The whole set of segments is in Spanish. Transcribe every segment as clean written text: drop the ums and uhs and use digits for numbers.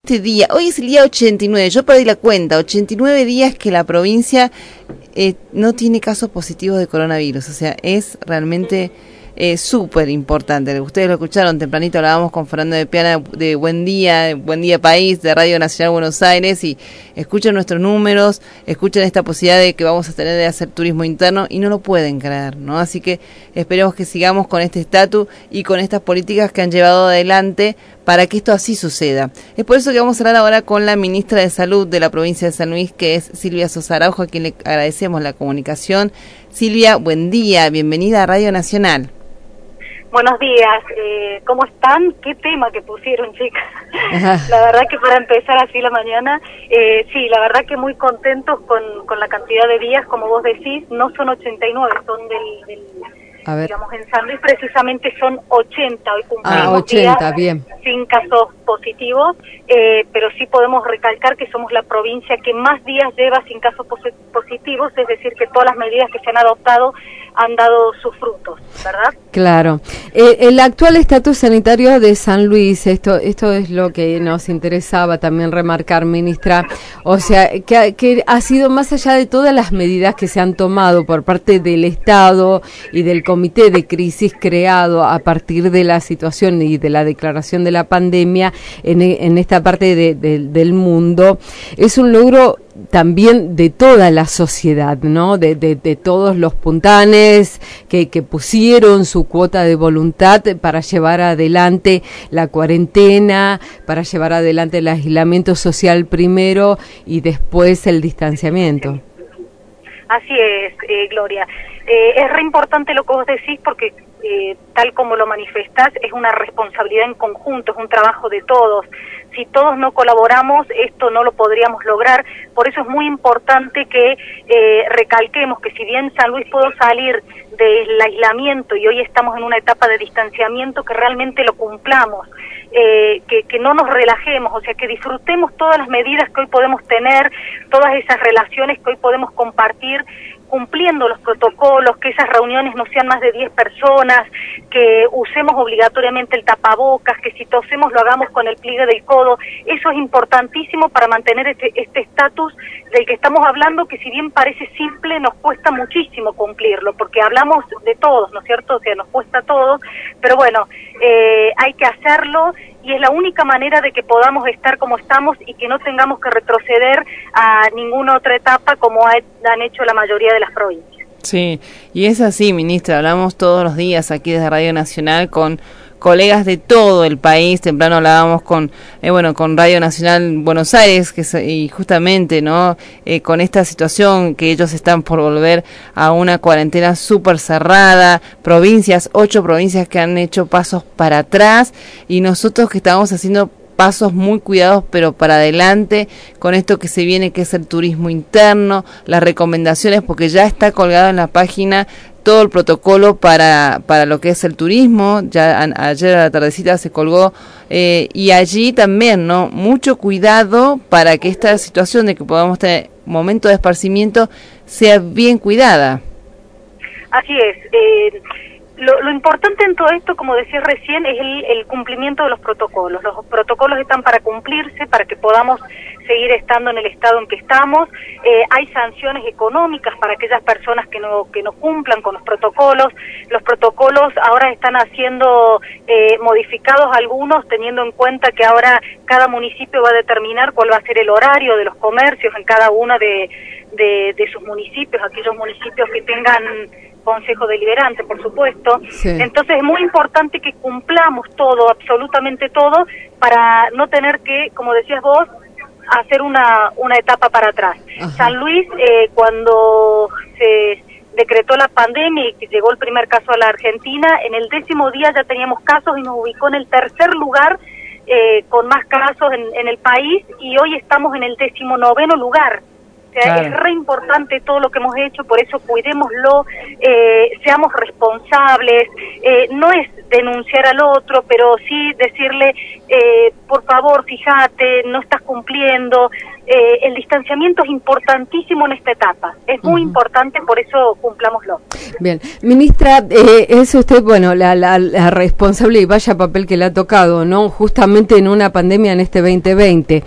este día, hoy es el día 89, yo perdí la cuenta, 89 días que la provincia no tiene casos positivos de coronavirus, o sea, es realmente súper importante. Ustedes lo escucharon tempranito, hablábamos con Fernando de Piana de Buen Día País, de Radio Nacional Buenos Aires, y escuchen nuestros números, escuchen esta posibilidad de que vamos a tener de hacer turismo interno, y no lo pueden creer, ¿no? Así que esperemos que sigamos con este estatus y con estas políticas que han llevado adelante para que esto así suceda. Es por eso que vamos a hablar ahora con la ministra de Salud de la provincia de San Luis, que es Silvia Sosa Araujo, a quien le agradecemos la comunicación. Silvia, buen día, bienvenida a Radio Nacional. Buenos días, ¿cómo están? ¿Qué tema que pusieron, chicas? La verdad que para empezar así la mañana, sí, la verdad que muy contentos con la cantidad de días, como vos decís, no son 89, son digamos, en San Luis precisamente son 80, hoy cumplimos 80, días bien. Sin casos positivos, pero sí podemos recalcar que somos la provincia que más días lleva sin casos positivos, es decir, que todas las medidas que se han adoptado han dado sus frutos, ¿verdad? Claro. El actual estatus sanitario de San Luis, esto es lo que nos interesaba también remarcar, ministra, o sea, que ha sido más allá de todas las medidas que se han tomado por parte del Estado y del comité de crisis creado a partir de la situación y de la declaración de la pandemia en esta parte del mundo, es un logro también de toda la sociedad, ¿no? De todos los puntanes que pusieron su cuota de voluntad para llevar adelante la cuarentena, para llevar adelante el aislamiento social primero y después el distanciamiento. Así es, Gloria. Es re importante lo que vos decís porque tal como lo manifestás, es una responsabilidad en conjunto, es un trabajo de todos. Si todos no colaboramos, esto no lo podríamos lograr. Por eso es muy importante que recalquemos que si bien San Luis pudo salir del aislamiento y hoy estamos en una etapa de distanciamiento, que realmente lo cumplamos, que no nos relajemos, o sea, que disfrutemos todas las medidas que hoy podemos tener, todas esas relaciones que hoy podemos compartir, cumpliendo los protocolos, que esas reuniones no sean más de 10 personas, que usemos obligatoriamente el tapabocas, que si tosemos lo hagamos con el pliegue del codo. Eso es importantísimo para mantener este estatus del que estamos hablando, que si bien parece simple, nos cuesta muchísimo cumplirlo, porque hablamos de todos, ¿no es cierto? O sea, nos cuesta a todos, pero bueno, hay que hacerlo, y es la única manera de que podamos estar como estamos y que no tengamos que retroceder a ninguna otra etapa como han hecho la mayoría de las provincias. Sí, y es así, ministra, hablamos todos los días aquí desde Radio Nacional con colegas de todo el país. Temprano hablábamos con Radio Nacional Buenos Aires, y justamente, ¿no? Con esta situación que ellos están por volver a una cuarentena súper cerrada, 8 provincias que han hecho pasos para atrás, y nosotros que estamos haciendo pasos muy cuidados pero para adelante con esto que se viene, que es el turismo interno, las recomendaciones, porque ya está colgado en la página todo el protocolo para lo que es el turismo. Ya ayer a la tardecita se colgó, y allí también, ¿no? Mucho cuidado para que esta situación de que podamos tener momento de esparcimiento sea bien cuidada. Así es. Lo importante en todo esto, como decía recién, es el cumplimiento de los protocolos. Los protocolos están para cumplirse, para que podamos seguir estando en el estado en que estamos. Hay sanciones económicas para aquellas personas que no cumplan con los protocolos. Los protocolos ahora están haciendo modificados algunos, teniendo en cuenta que ahora cada municipio va a determinar cuál va a ser el horario de los comercios en cada uno de sus municipios, aquellos municipios que tengan Consejo Deliberante, por supuesto. Sí. Entonces es muy importante que cumplamos todo, absolutamente todo, para no tener que, como decías vos, hacer una etapa para atrás. Ajá. San Luis, cuando se decretó la pandemia y que llegó el primer caso a la Argentina, en el 10º día ya teníamos casos y nos ubicó en el 3er lugar con más casos en el país, y hoy estamos en el 19º lugar. O sea, claro, es re importante todo lo que hemos hecho, por eso cuidémoslo, seamos responsables, no es denunciar al otro, pero sí decirle, por favor, fíjate, no estás cumpliendo, el distanciamiento es importantísimo en esta etapa, es muy importante, por eso cumplámoslo. Bien, ministra, es usted, bueno, la responsable, y vaya papel que le ha tocado, ¿no? Justamente en una pandemia en este 2020.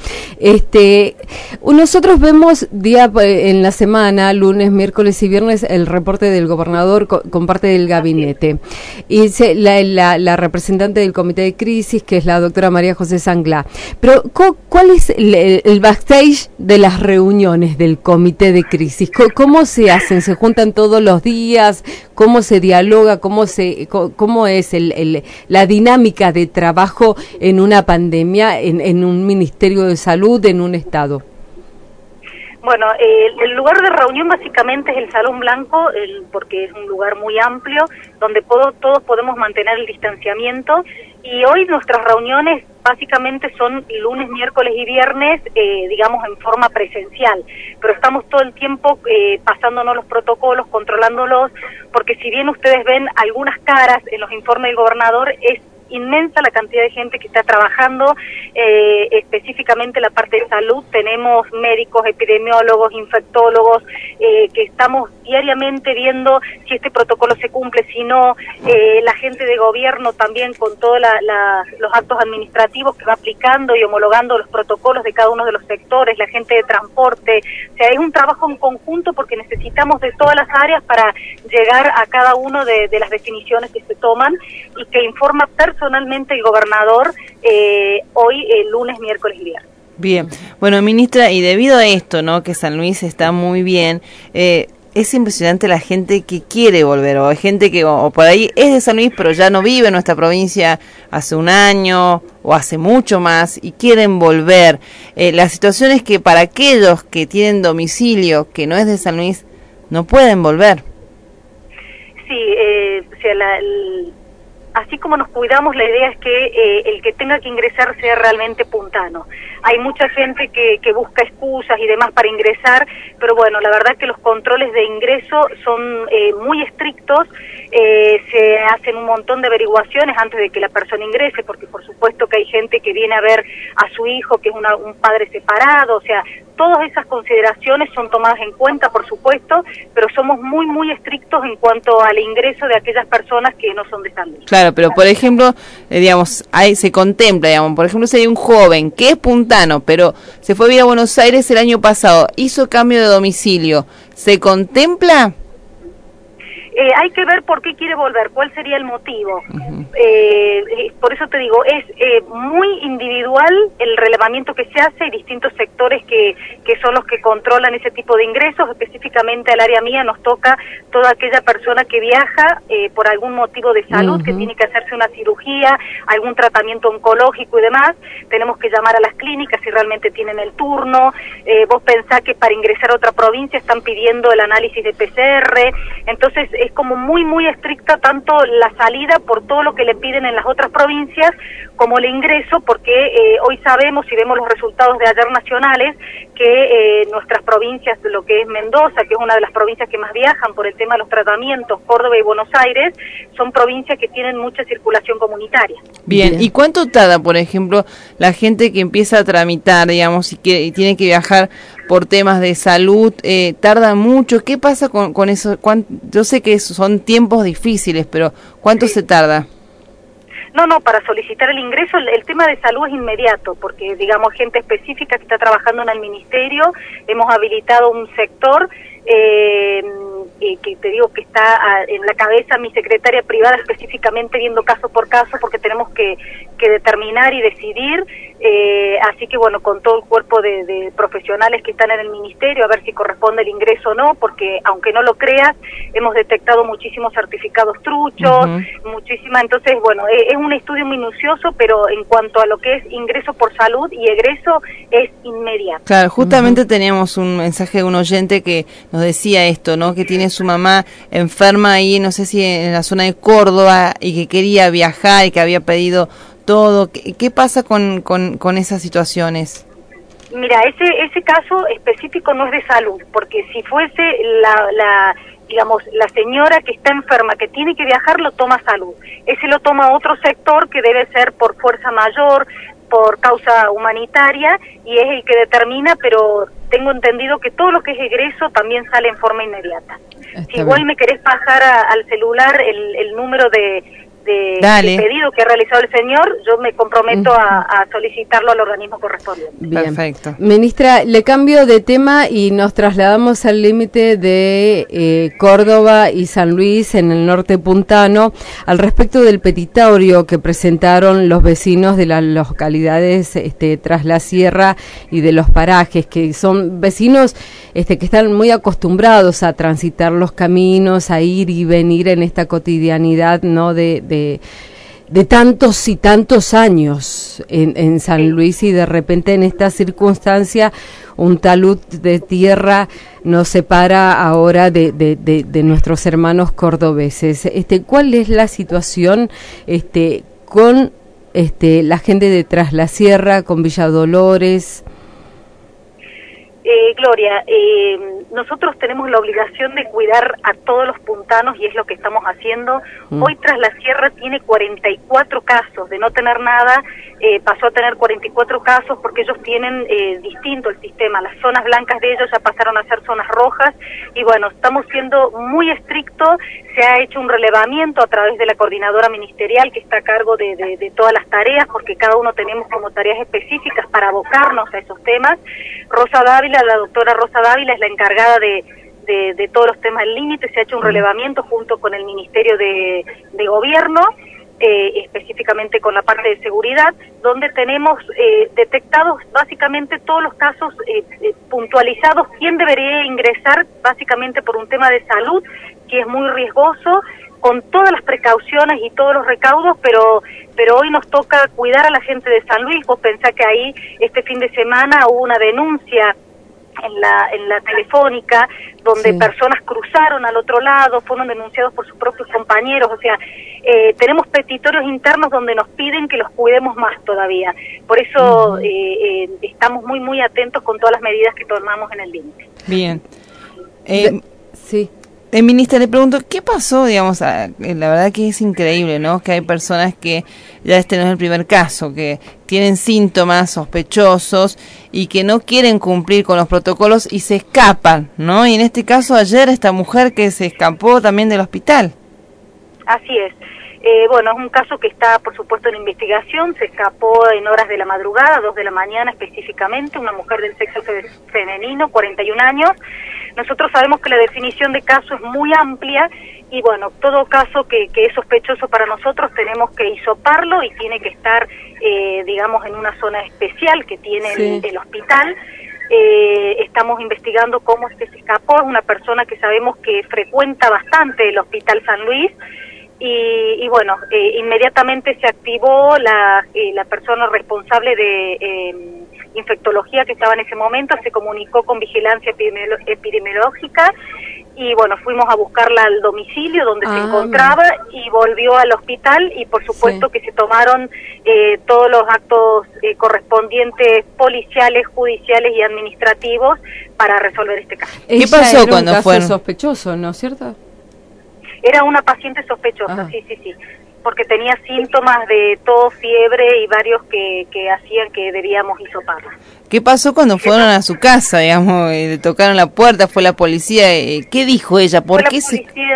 Nosotros vemos día en la semana, lunes, miércoles y viernes, el reporte del gobernador con parte del gabinete. Y la representante del comité de crisis, que es la doctora María José Sanglá. Pero, ¿cuál es el backstage de las reuniones del comité de crisis? ¿Cómo se hacen? ¿Se juntan todos los días? ¿Cómo se dialoga? ¿Cómo es la dinámica de trabajo en una pandemia, en un ministerio de salud, en un estado? Bueno, el lugar de reunión básicamente es el Salón Blanco, porque es un lugar muy amplio, donde todos podemos mantener el distanciamiento, y hoy nuestras reuniones básicamente son lunes, miércoles y viernes, digamos en forma presencial, pero estamos todo el tiempo pasándonos los protocolos, controlándolos, porque si bien ustedes ven algunas caras en los informes del gobernador, es inmensa la cantidad de gente que está trabajando, específicamente la parte de salud. Tenemos médicos, epidemiólogos, infectólogos, que estamos diariamente viendo si este protocolo se cumple, si no, la gente de gobierno también con todos los actos administrativos que va aplicando y homologando los protocolos de cada uno de los sectores, la gente de transporte. O sea, es un trabajo en conjunto porque necesitamos de todas las áreas para llegar a cada uno de las definiciones que se toman y que informa personalmente el gobernador hoy, lunes, miércoles y viernes. Bien, bueno, ministra, y debido a esto, ¿no?, que San Luis está muy bien, es impresionante la gente que quiere volver, o hay gente que o por ahí es de San Luis, pero ya no vive en nuestra provincia hace un año o hace mucho más y quieren volver. La situación es que para aquellos que tienen domicilio que no es de San Luis, no pueden volver. Sí, o sea, así como nos cuidamos, la idea es que el que tenga que ingresar sea realmente puntano. Hay mucha gente que busca excusas y demás para ingresar, pero bueno, la verdad que los controles de ingreso son muy estrictos, se hacen un montón de averiguaciones antes de que la persona ingrese, porque por supuesto que hay gente que viene a ver a su hijo, que es un padre separado, o sea, todas esas consideraciones son tomadas en cuenta, por supuesto, pero somos muy, muy estrictos en cuanto al ingreso de aquellas personas que no son de San Luis. Claro, pero por ejemplo, digamos, se contempla, digamos, por ejemplo, si hay un joven que es puntano, pero se fue a vivir a Buenos Aires el año pasado, hizo cambio de domicilio, ¿se contempla? Hay que ver por qué quiere volver, cuál sería el motivo. Por eso te digo, es muy individual el relevamiento que se hace, hay distintos sectores que son los que controlan ese tipo de ingresos. Específicamente al área mía nos toca toda aquella persona que viaja por algún motivo de salud, que tiene que hacerse una cirugía, algún tratamiento oncológico y demás. Tenemos que llamar a las clínicas si realmente tienen el turno. Vos pensás que para ingresar a otra provincia están pidiendo el análisis de PCR, entonces es como muy, muy estricta tanto la salida por todo lo que le piden en las otras provincias como el ingreso, porque hoy sabemos y vemos los resultados de ayer nacionales que nuestras provincias, lo que es Mendoza, que es una de las provincias que más viajan por el tema de los tratamientos, Córdoba y Buenos Aires, son provincias que tienen mucha circulación comunitaria. Bien, ¿y cuánto tarda, por ejemplo, la gente que empieza a tramitar, digamos, y tiene que viajar por temas de salud? ¿Tarda mucho? ¿Qué pasa con eso? Yo sé que son tiempos difíciles, pero ¿cuánto se tarda? No, para solicitar el ingreso, el tema de salud es inmediato, porque, digamos, gente específica que está trabajando en el ministerio, hemos habilitado un sector que te digo que está en la cabeza mi secretaria privada específicamente viendo caso por caso, porque tenemos que determinar y decidir, así que bueno, con todo el cuerpo de profesionales que están en el ministerio, a ver si corresponde el ingreso o no, porque aunque no lo creas, hemos detectado muchísimos certificados truchos, entonces bueno, es un estudio minucioso, pero en cuanto a lo que es ingreso por salud y egreso, es inmediato. Claro, justamente teníamos un mensaje de un oyente que nos decía esto, ¿no?, que tiene su mamá enferma ahí, no sé si en la zona de Córdoba, y que quería viajar y que había pedido todo. ¿Qué pasa con esas situaciones? Mira, ese caso específico no es de salud, porque si fuese digamos, la señora que está enferma, que tiene que viajar, lo toma salud. Ese lo toma otro sector que debe ser por fuerza mayor, por causa humanitaria y es el que determina, pero tengo entendido que todo lo que es egreso también sale en forma inmediata. Si igual me querés pasar al celular el número de pedido que ha realizado el señor, yo me comprometo a solicitarlo al organismo correspondiente. Bien. Perfecto. Ministra, le cambio de tema y nos trasladamos al límite de Córdoba y San Luis en el norte puntano al respecto del petitorio que presentaron los vecinos de las localidades tras la sierra y de los parajes, que son vecinos que están muy acostumbrados a transitar los caminos, a ir y venir en esta cotidianidad, ¿no? de tantos y tantos años en San Luis, y de repente en esta circunstancia un talud de tierra nos separa ahora de nuestros hermanos cordobeses. ¿Cuál es la situación con la gente de Tras la Sierra, con Villa Dolores? Gloria, nosotros tenemos la obligación de cuidar a todos los puntanos y es lo que estamos haciendo. Hoy Tras la Sierra tiene 44 casos, de no tener nada, pasó a tener 44 casos porque ellos tienen distinto el sistema. Las zonas blancas de ellos ya pasaron a ser zonas rojas y bueno, estamos siendo muy estrictos. Se ha hecho un relevamiento a través de la coordinadora ministerial que está a cargo de todas las tareas, porque cada uno tenemos como tareas específicas para abocarnos a esos temas. La doctora Rosa Dávila es la encargada de todos los temas del límite. Se ha hecho un relevamiento junto con el Ministerio de Gobierno, específicamente con la parte de seguridad, donde tenemos detectados básicamente todos los casos puntualizados, quién debería ingresar básicamente por un tema de salud, que es muy riesgoso, con todas las precauciones y todos los recaudos, pero hoy nos toca cuidar a la gente de San Luis. Vos pensás que ahí este fin de semana hubo una denuncia en la telefónica donde personas cruzaron al otro lado, fueron denunciados por sus propios compañeros. O sea, tenemos petitorios internos donde nos piden que los cuidemos más todavía. Por eso estamos muy atentos con todas las medidas que tomamos en el límite. Bien. Sí. Ministra, le pregunto, ¿qué pasó? Digamos, la verdad que es increíble, ¿no? Que hay personas que, ya este no es el primer caso, que tienen síntomas sospechosos y que no quieren cumplir con los protocolos y se escapan, ¿no? Y en este caso ayer esta mujer que se escapó también del hospital. Así es. Bueno, es un caso que está, por supuesto, en investigación. Se escapó en horas de la madrugada, 2 de la mañana específicamente, una mujer del sexo femenino, 41 años. Nosotros sabemos que la definición de caso es muy amplia y, bueno, todo caso que es sospechoso para nosotros tenemos que hisoparlo y tiene que estar, digamos, en una zona especial que tiene el hospital. Estamos investigando cómo es que se escapó. Es una persona que sabemos que frecuenta bastante el Hospital San Luis. Y bueno, inmediatamente se activó la persona responsable de infectología que estaba en ese momento, se comunicó con vigilancia epidemiológica y bueno, fuimos a buscarla al domicilio donde se encontraba y volvió al hospital y por supuesto que se tomaron todos los actos correspondientes policiales, judiciales y administrativos para resolver este caso. ¿Qué pasó cuando fue? fueron? Sospechoso, ¿no es cierto? Era una paciente sospechosa, sí, porque tenía síntomas de tos, fiebre y varios que hacían que debíamos hisoparla. ¿Qué pasó cuando fueron a su casa, digamos, le tocaron la puerta, fue la policía? ¿Qué dijo ella? ¿Por qué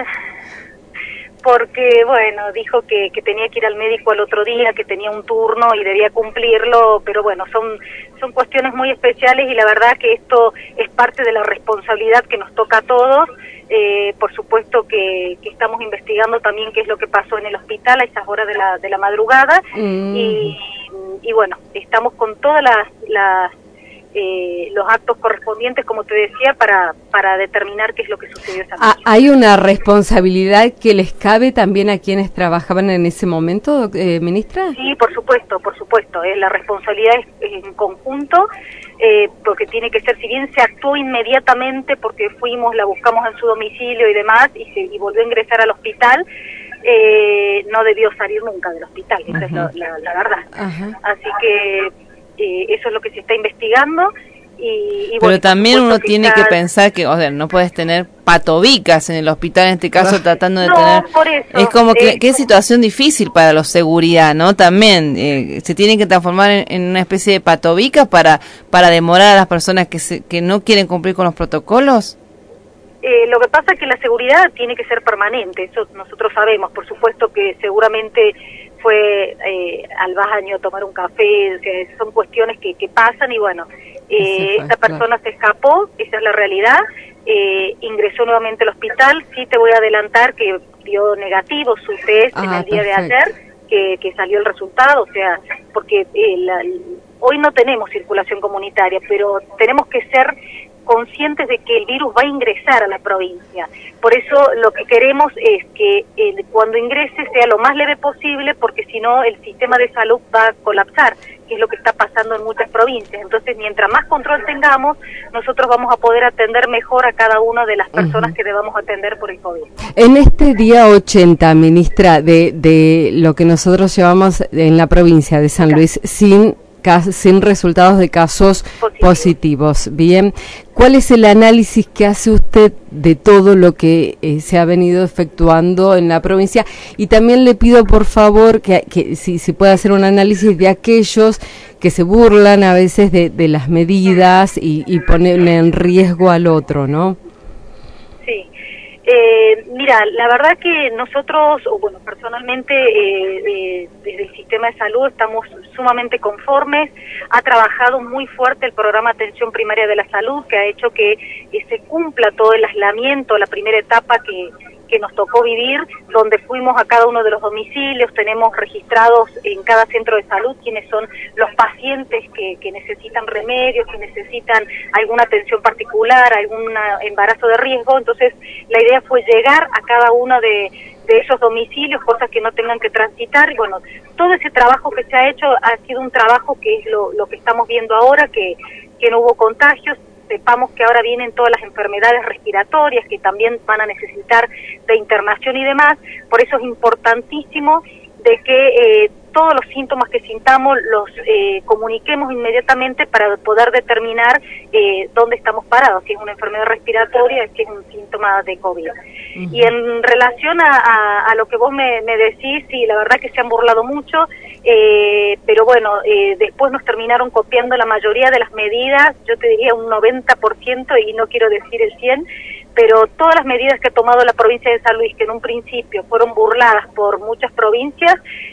Porque, bueno, dijo que tenía que ir al médico al otro día, que tenía un turno y debía cumplirlo, pero bueno, son cuestiones muy especiales y la verdad que esto es parte de la responsabilidad que nos toca a todos. Por supuesto que estamos investigando también qué es lo que pasó en el hospital a esas horas de la madrugada y bueno, estamos con todas los actos correspondientes, como te decía, para determinar qué es lo que sucedió esa noche. ¿Hay una responsabilidad que les cabe también a quienes trabajaban en ese momento, ministra? Sí, por supuesto, la responsabilidad es en conjunto, porque tiene que ser, si bien se actuó inmediatamente porque la buscamos en su domicilio y demás, y volvió a ingresar al hospital, no debió salir nunca del hospital, esa es la verdad. Así que eso es lo que se está investigando Pero bueno, también uno tiene que pensar que, o sea, no puedes tener patovicas en el hospital, en este caso, tratando de tener... Por eso, es como que es situación difícil para la seguridad, ¿no? También se tienen que transformar en una especie de patovicas para demorar a las personas que no quieren cumplir con los protocolos. Lo que pasa es que la seguridad tiene que ser permanente, eso nosotros sabemos. Por supuesto que seguramente fue al baño a tomar un café, o sea, son cuestiones que pasan y bueno, esta persona se escapó, esa es la realidad, ingresó nuevamente al hospital. Sí te voy a adelantar que dio negativo su test en el día de ayer, que salió el resultado, o sea, porque hoy no tenemos circulación comunitaria, pero tenemos que ser conscientes de que el virus va a ingresar a la provincia. Por eso lo que queremos es que cuando ingrese sea lo más leve posible, porque si no el sistema de salud va a colapsar, que es lo que está pasando en muchas provincias. Entonces, mientras más control tengamos, nosotros vamos a poder atender mejor a cada una de las personas que debamos atender por el COVID. En este día 80, ministra, de lo que nosotros llevamos en la provincia de San Luis, sin resultados de casos positivos. Bien, ¿cuál es el análisis que hace usted de todo lo que se ha venido efectuando en la provincia? Y también le pido, por favor, que si puede hacer un análisis de aquellos que se burlan a veces de las medidas y ponen en riesgo al otro, ¿no? Sí. Mira, la verdad que nosotros, o bueno, personalmente, desde el sistema de salud estamos sumamente conformes. Ha trabajado muy fuerte el programa Atención Primaria de la Salud, que ha hecho que se cumpla todo el aislamiento, la primera etapa que nos tocó vivir, donde fuimos a cada uno de los domicilios, tenemos registrados en cada centro de salud quiénes son los pacientes que necesitan remedios, que necesitan alguna atención particular, algún embarazo de riesgo. Entonces la idea fue llegar a cada uno de esos domicilios, cosas que no tengan que transitar, y bueno, todo ese trabajo que se ha hecho ha sido un trabajo que es lo que estamos viendo ahora, que no hubo contagios. Sepamos que ahora vienen todas las enfermedades respiratorias que también van a necesitar de internación y demás. Por eso es importantísimo de que todos los síntomas que sintamos los comuniquemos inmediatamente para poder determinar dónde estamos parados, si es una enfermedad respiratoria, si es un síntoma de COVID. Y en relación a lo que vos me decís, sí, la verdad que se han burlado mucho, pero bueno, después nos terminaron copiando la mayoría de las medidas, yo te diría un 90%, y no quiero decir el 100%, pero todas las medidas que ha tomado la provincia de San Luis, que en un principio fueron burladas por muchas provincias,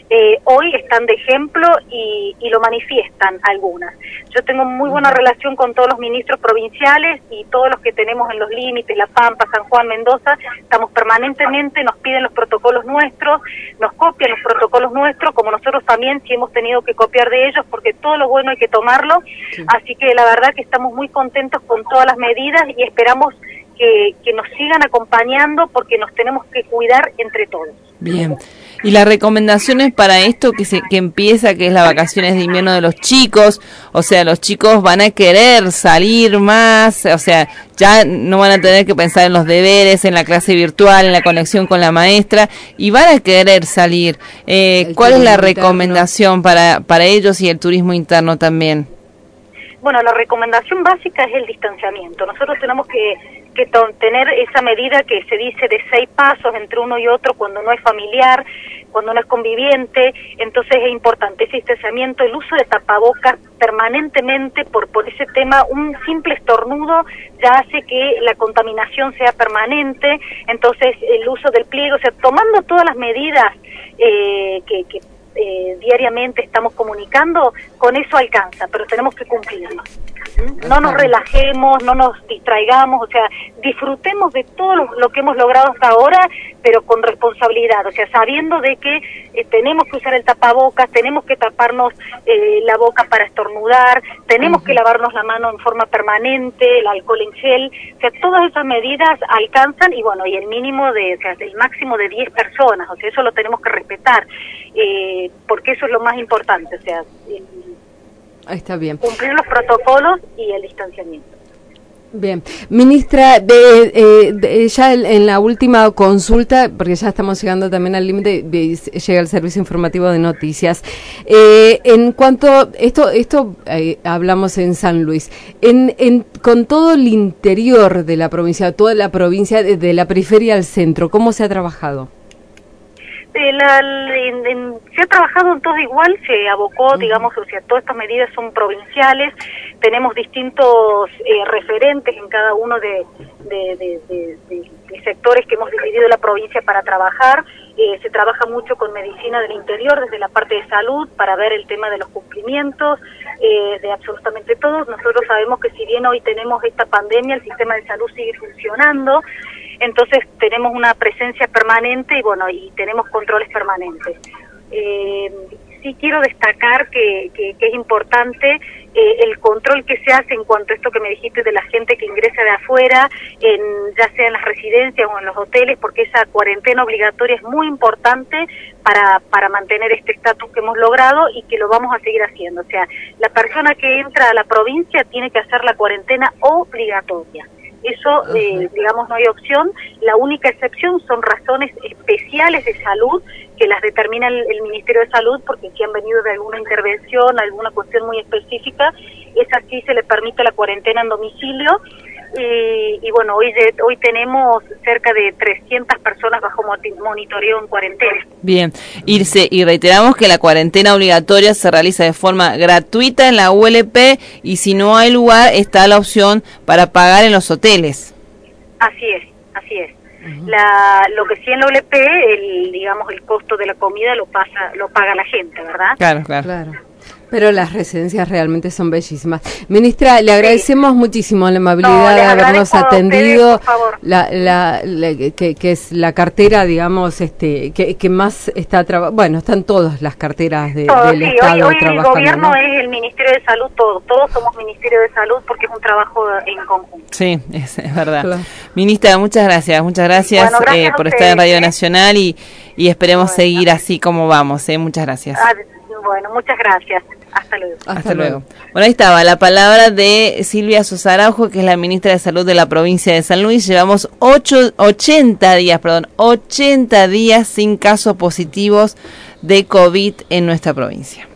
hoy están de ejemplo y lo manifiestan algunas. Yo tengo muy buena relación con todos los ministros provinciales y todos los que tenemos en los límites, La Pampa, San Juan, Mendoza, estamos permanentemente, nos piden los protocolos nuestros, nos copian los protocolos nuestros, como nosotros también sí hemos tenido que copiar de ellos, porque todo lo bueno hay que tomarlo. Así que la verdad que estamos muy contentos con todas las medidas y esperamos que nos sigan acompañando, porque nos tenemos que cuidar entre todos. Bien. Y las recomendaciones para esto que empieza, que es las vacaciones de invierno de los chicos, o sea, los chicos van a querer salir más, o sea, ya no van a tener que pensar en los deberes, en la clase virtual, en la conexión con la maestra, y van a querer salir. ¿Cuál es la recomendación para ellos y el turismo interno también? Bueno, la recomendación básica es el distanciamiento. Nosotros tenemos que tener esa medida que se dice de 6 pasos entre uno y otro cuando no es familiar, cuando no es conviviente. Entonces es importante ese distanciamiento, el uso de tapabocas permanentemente por ese tema. Un simple estornudo ya hace que la contaminación sea permanente. Entonces el uso del pliegue, o sea, tomando todas las medidas que diariamente estamos comunicando, con eso alcanza, pero tenemos que cumplirlo. No nos relajemos, no nos distraigamos, o sea, disfrutemos de todo lo que hemos logrado hasta ahora, pero con responsabilidad, o sea, sabiendo de que tenemos que usar el tapabocas, tenemos que taparnos la boca para estornudar, tenemos que lavarnos la mano en forma permanente, el alcohol en gel, o sea, todas esas medidas alcanzan, y bueno, y el mínimo el máximo de 10 personas, o sea, eso lo tenemos que respetar, porque eso es lo más importante, o sea, está bien. Cumplir los protocolos y el distanciamiento. Bien, ministra, ya en la última consulta, porque ya estamos llegando también al límite, llega el servicio informativo de noticias. En cuanto esto hablamos en San Luis, con todo el interior de la provincia, toda la provincia, de la periferia al centro, ¿cómo se ha trabajado? Se ha trabajado en todo igual, se abocó, digamos, o sea, todas estas medidas son provinciales, tenemos distintos referentes en cada uno de sectores que hemos dividido la provincia para trabajar. Se trabaja mucho con medicina del interior, desde la parte de salud, para ver el tema de los cumplimientos, de absolutamente todos. Nosotros sabemos que si bien hoy tenemos esta pandemia, el sistema de salud sigue funcionando, entonces tenemos una presencia permanente y bueno, y tenemos controles permanentes. Sí quiero destacar que es importante el control que se hace en cuanto a esto que me dijiste de la gente que ingresa de afuera, ya sea en las residencias o en los hoteles, porque esa cuarentena obligatoria es muy importante para mantener este estatus que hemos logrado y que lo vamos a seguir haciendo. O sea, la persona que entra a la provincia tiene que hacer la cuarentena obligatoria. Eso, digamos, no hay opción. La única excepción son razones especiales de salud que las determina el Ministerio de Salud, porque si han venido de alguna intervención, alguna cuestión muy específica, esa sí se le permite la cuarentena en domicilio. Y bueno, hoy tenemos cerca de 300 personas bajo monitoreo en cuarentena. Bien, Irse, y reiteramos que la cuarentena obligatoria se realiza de forma gratuita en la ULP y si no hay lugar está la opción para pagar en los hoteles. Así es, así es. Lo que sí en la ULP, digamos, el costo de la comida lo paga la gente, ¿verdad? Claro. Pero las residencias realmente son bellísimas. Ministra, le agradecemos muchísimo la amabilidad de habernos atendido, que es la cartera, digamos, que más está trabajando. Bueno, están todas las carteras del Estado hoy trabajando. El gobierno, ¿no? es el Ministerio de Salud, todos somos Ministerio de Salud porque es un trabajo en conjunto. Sí, es verdad. Claro. Ministra, muchas gracias Bueno, gracias por a estar en ustedes, Radio Nacional y esperemos seguir así como vamos. Muchas gracias. Bueno, muchas gracias. Hasta luego. Hasta luego. Bueno, ahí estaba la palabra de Silvia Sosa Araujo, que es la ministra de Salud de la provincia de San Luis. Llevamos 80 días sin casos positivos de COVID en nuestra provincia.